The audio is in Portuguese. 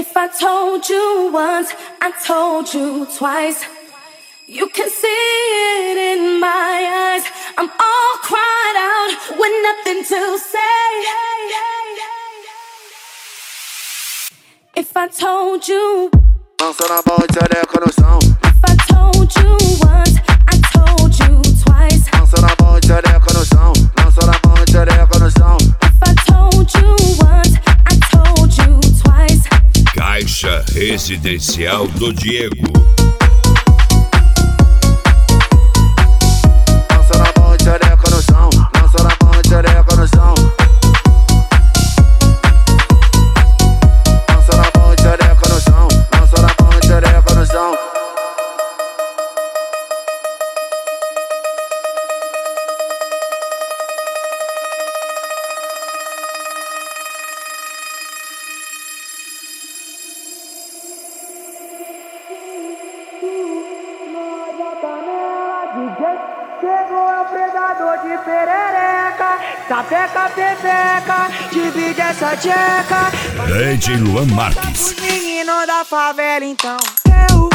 If I told you once, I told you twice. You can see it in my eyes. I'm all cried out with nothing to say. If I told you, Dança na mão e xereca no chão. if I told you once, I told you twice. Dança na mão e xereca no chão. Dança na mão e xereca no chão. If I told you once, I told you twice. Caixa Residencial do Diego. Dança na mão e xereca no chão. Dança na mão e xereca no chão. Dança na mão e xereca no chão. Dança na mão e xereca no chão. Chegou é o predador de perereca, sapeca, pepeca, divide essa tcheca. DJ Luan Marques. Os meninos da favela então. Eu